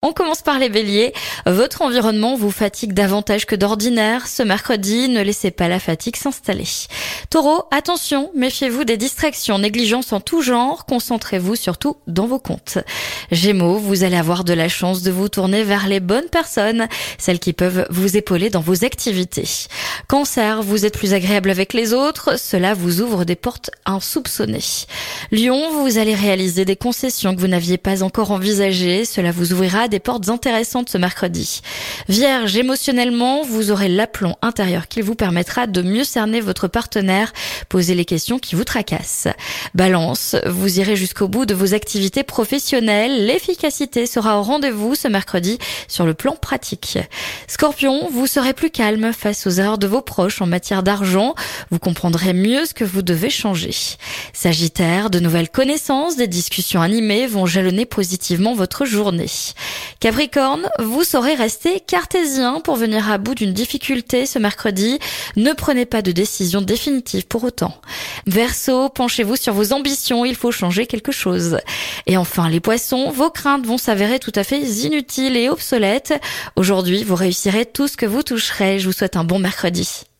On commence par les béliers. Votre environnement vous fatigue davantage que d'ordinaire. Ce mercredi, ne laissez pas la fatigue s'installer. Taureau, attention, méfiez-vous des distractions, négligences en tout genre. Concentrez-vous surtout dans vos comptes. Gémeaux, vous allez avoir de la chance de vous tourner vers les bonnes personnes, celles qui peuvent vous épauler dans vos activités. Cancer, vous êtes plus agréable avec les autres. Cela vous ouvre des portes insoupçonnées. Lion, vous allez réaliser des concessions que vous n'aviez pas encore envisagées. Cela vous ouvrira des portes intéressantes ce mercredi. Vierge, émotionnellement, vous aurez l'aplomb intérieur qui vous permettra de mieux cerner votre partenaire, poser les questions qui vous tracassent. Balance, vous irez jusqu'au bout de vos activités professionnelles. L'efficacité sera au rendez-vous ce mercredi sur le plan pratique. Scorpion, vous serez plus calme face aux erreurs de vos proches en matière d'argent. Vous comprendrez mieux ce que vous devez changer. Sagittaire, de nouvelles connaissances, des discussions animées vont jalonner positivement votre journée. Capricorne, vous saurez rester cartésien pour venir à bout d'une difficulté ce mercredi. Ne prenez pas de décision définitive pour autant. Verseau, penchez-vous sur vos ambitions, il faut changer quelque chose. Et enfin, les poissons, vos craintes vont s'avérer tout à fait inutiles et obsolètes. Aujourd'hui, vous réussirez tout ce que vous toucherez. Je vous souhaite un bon mercredi.